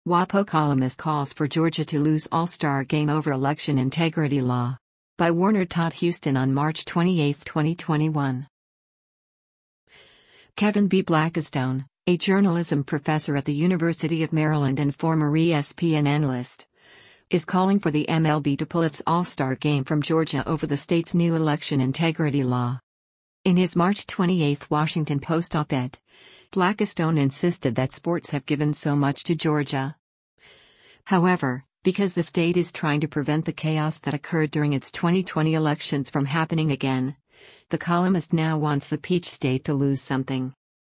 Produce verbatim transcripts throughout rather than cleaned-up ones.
WAPO columnist calls for Georgia to lose All-Star game over election integrity law. By Warner Todd Huston on March twenty-eighth, twenty twenty-one. Kevin B. Blackistone, a journalism professor at the University of Maryland and former E S P N analyst, is calling for the M L B to pull its All-Star game from Georgia over the state's new election integrity law. In his March twenty-eighth Washington Post op-ed, Blackistone insisted that sports have given so much to Georgia. However, because the state is trying to prevent the chaos that occurred during its twenty twenty elections from happening again, the columnist now wants the Peach State to lose something.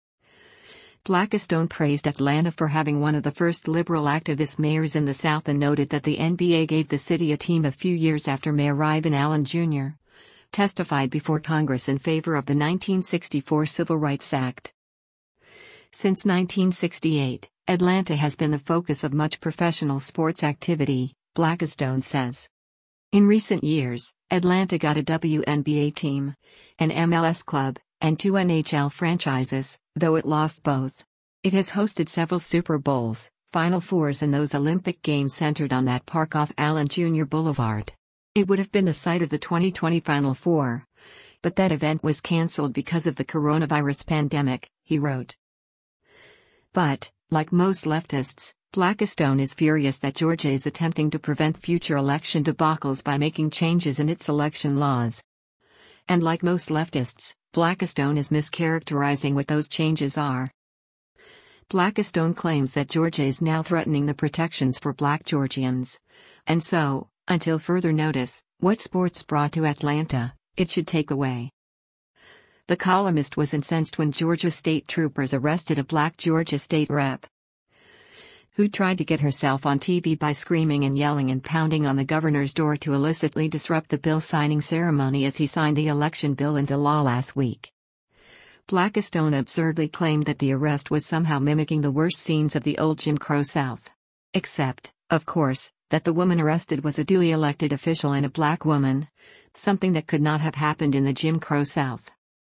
Blackistone praised Atlanta for having one of the first liberal activist mayors in the South and noted that the N B A gave the city a team a few years after Mayor Ivan Allen Junior testified before Congress in favor of the nineteen sixty-four Civil Rights Act. Since nineteen sixty-eight, Atlanta has been the focus of much professional sports activity, Blackistone says. In recent years, Atlanta got a W N B A team, an M L S club, and two N H L franchises, though it lost both. It has hosted several Super Bowls, Final Fours, and those Olympic Games centered on that park off Allen Junior Boulevard. It would have been the site of the twenty twenty Final Four, but that event was canceled because of the coronavirus pandemic, he wrote. But, like most leftists, Blackistone is furious that Georgia is attempting to prevent future election debacles by making changes in its election laws. And like most leftists, Blackistone is mischaracterizing what those changes are. Blackistone claims that Georgia is now threatening the protections for Black Georgians. And so, until further notice, what sports brought to Atlanta, it should take away. The columnist was incensed when Georgia state troopers arrested a Black Georgia state rep who tried to get herself on T V by screaming and yelling and pounding on the governor's door to illicitly disrupt the bill signing ceremony as he signed the election bill into law last week. Blackistone absurdly claimed that the arrest was somehow mimicking the worst scenes of the old Jim Crow South. Except, of course, that the woman arrested was a duly elected official and a Black woman, something that could not have happened in the Jim Crow South.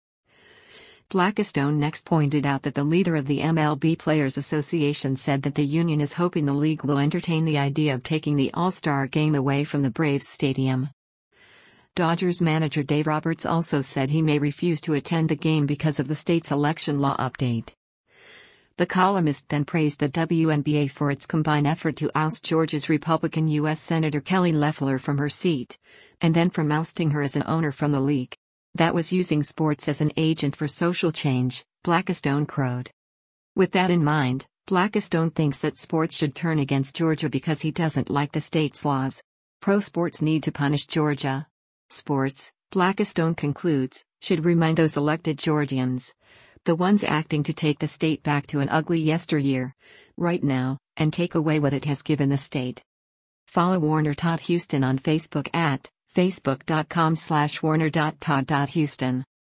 Blackistone next pointed out that the leader of the M L B Players Association said that the union is hoping the league will entertain the idea of taking the All-Star game away from the Braves Stadium. Dodgers manager Dave Roberts also said he may refuse to attend the game because of the state's election law update. The columnist then praised the W N B A for its combined effort to oust Georgia's Republican U S Senator Kelly Loeffler from her seat, and then from ousting her as an owner from the league. That was using sports as an agent for social change, Blackistone crowed. With that in mind, Blackistone thinks that sports should turn against Georgia because he doesn't like the state's laws. Pro sports need to punish Georgia. Sports, Blackistone concludes, should remind those elected Georgians, the ones acting to take the state back to an ugly yesteryear, right now, and take away what it has given the state. Follow Warner Todd Huston on Facebook at facebook dot com slash warner dot todd dot huston.